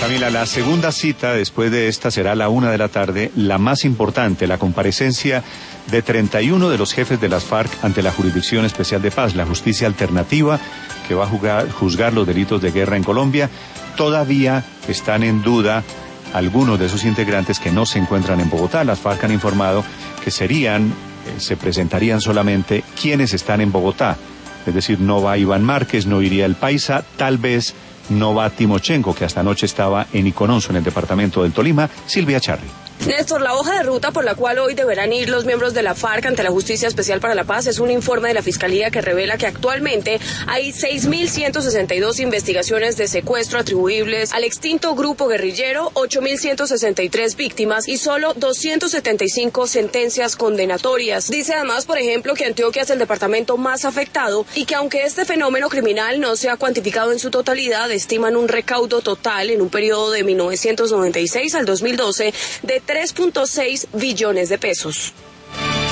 Camila, la segunda cita después de esta será a la 1:00 p.m, la más importante, la comparecencia de 31 de los jefes de las FARC ante la Jurisdicción Especial de Paz, la justicia alternativa que va a juzgar los delitos de guerra en Colombia. Todavía están en duda algunos de sus integrantes que no se encuentran en Bogotá. Las FARC han informado que se presentarían solamente quienes están en Bogotá. Es decir, no va Iván Márquez, no iría el Paisa, tal vez no va Timochenko, que hasta anoche estaba en Icononso, en el departamento del Tolima. Silvia Charri. Néstor, la hoja de ruta por la cual hoy deberán ir los miembros de la FARC ante la Justicia Especial para la Paz es un informe de la Fiscalía que revela que actualmente hay 6.162 investigaciones de secuestro atribuibles al extinto grupo guerrillero, 8.163 víctimas y solo 275 sentencias condenatorias. Dice además, por ejemplo, que Antioquia es el departamento más afectado y que aunque este fenómeno criminal no se ha cuantificado en su totalidad, estiman un recaudo total en un periodo de 1996 al 2012 de 3.6 billones de pesos.